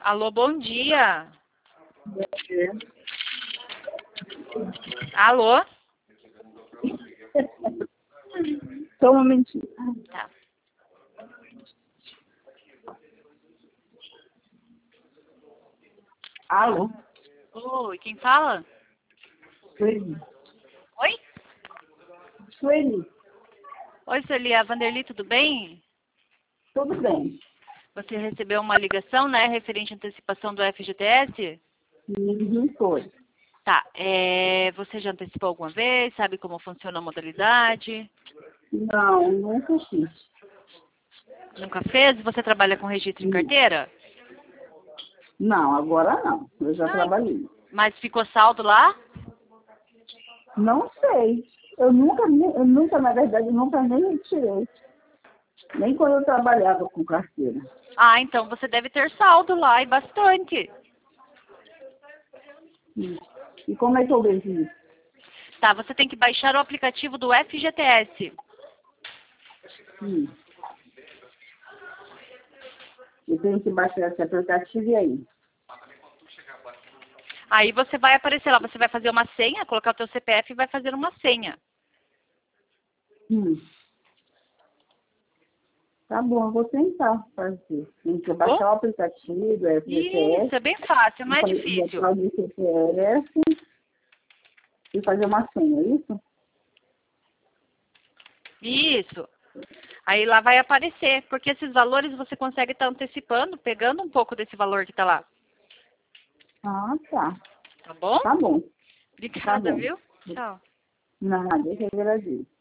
Alô, bom dia. Bom dia. Alô? Só um momentinho. Tá. Alô? Oi, quem fala? Sueli. Oi? Sueli, Oi, Sueli, a Vanderly, tudo bem? tudo bem? Você recebeu uma ligação, né, referente à antecipação do FGTS? Ninguém foi. Tá, você já antecipou alguma vez? Sabe como funciona a modalidade? Não, nunca fiz. Nunca fez? Você trabalha com registro em carteira? Não, agora não. Eu já Ai, trabalhei. mas ficou saldo lá? Não sei. Na verdade, nunca nem retirei. Nem quando eu trabalhava com carteira. Ah, então você deve ter saldo lá e bastante. E como é que eu vejo isso? Tá, você tem que baixar o aplicativo do FGTS. Hum. Eu tenho que baixar esse aplicativo e aí? Aí você vai aparecer lá, você vai fazer uma senha, colocar o teu CPF e vai fazer uma senha. Tá bom, eu vou tentar fazer. Tem que Bom? baixar o aplicativo, FGTS, Isso, é bem fácil, não é difícil. botar o CPF e fazer uma senha, é isso? Isso. Aí lá vai aparecer, porque esses valores você consegue estar antecipando, pegando um pouco desse valor que está lá. Ah, tá. Tá bom? Tá bom. Tá Obrigada, bom. viu? Tchau. Nada, eu que agradeço.